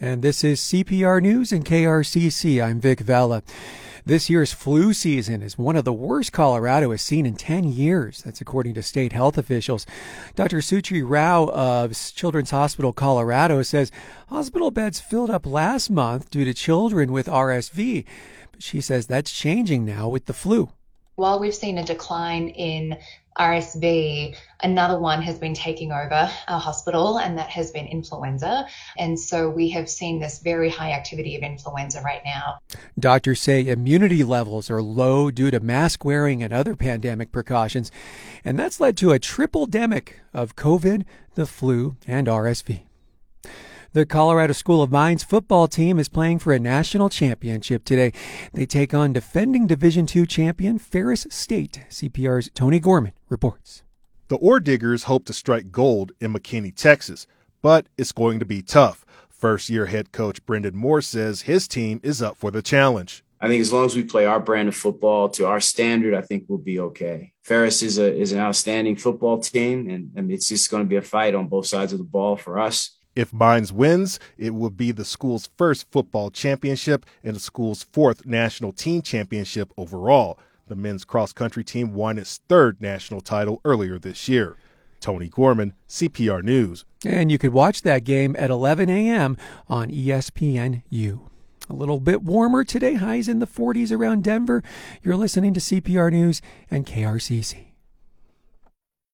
And this is CPR News and KRCC. I'm Vic Vela. This year's flu season is one of the worst Colorado has seen in 10 years. That's according to state health officials. Dr. Sutri Rao of Children's Hospital Colorado says hospital beds filled up last month due to children with RSV. But she says that's changing now with the flu. While we've seen a decline in RSV, another one has been taking over our hospital, and that has been influenza. And so we have seen this very high activity of influenza right now. Doctors say immunity levels are low due to mask wearing and other pandemic precautions, and that's led to a triple-demic of COVID, the flu, and RSV. The Colorado School of Mines football team is playing for a national championship today. They take on defending Division II champion Ferris State. CPR's Tony Gorman reports. The Ore Diggers hope to strike gold in McKinney, Texas, but it's going to be tough. First-year head coach Brendan Moore says his team is up for the challenge. I think as long as we play our brand of football to our standard, I think we'll be okay. Ferris is an outstanding football team, and it's just going to be a fight on both sides of the ball for us. If Mines wins, it will be the school's first football championship and the school's fourth national team championship overall. The men's cross-country team won its third national title earlier this year. Tony Gorman, CPR News. And you could watch that game at 11 a.m. on ESPNU. A little bit warmer today, highs in the 40s around Denver. You're listening to CPR News and KRCC.